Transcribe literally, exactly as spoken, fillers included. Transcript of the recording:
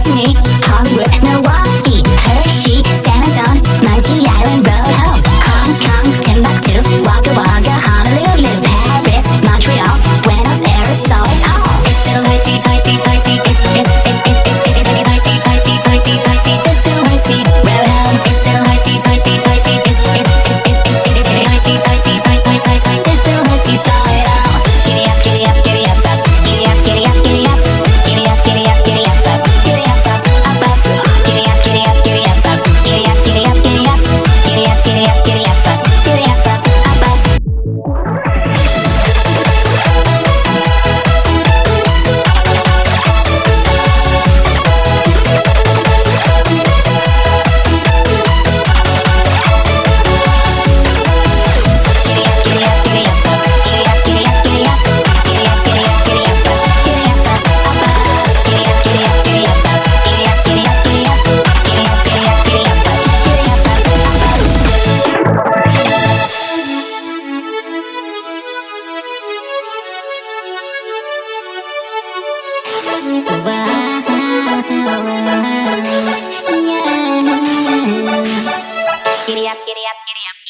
Destiny, Hollywood, Milwaukee, Hershey, San Antonio, Monkey Island Road home, Hong Kong, Timbuktu, Wagga Wagga, Honolulu, Paris, Montreal, Buenos Aires, saw it all. It's so Hershey, Hershey, Hershey, it's it's it's it's it's it's it's Hershey, Hershey, Hershey, Hershey, it's so Hershey Road home. It's so Hershey, Hershey, Hershey, it's it's it's it's it's it's Hershey, Hershey, Hershey, Hershey, it's so Hershey, saw it all. Giddy up, giddy up, giddy up, up, giddy up, giddy up, giddy up, giddy up, giddy up, giddy up, up, giddy up, up, up, up, giddy up, giddy up, giddy up, up, giddy up, giddy up, giddy up, giddy up, giddy up, giddy up, up, giddy up, up, up, up. Giddy up, giddy up, giddy up.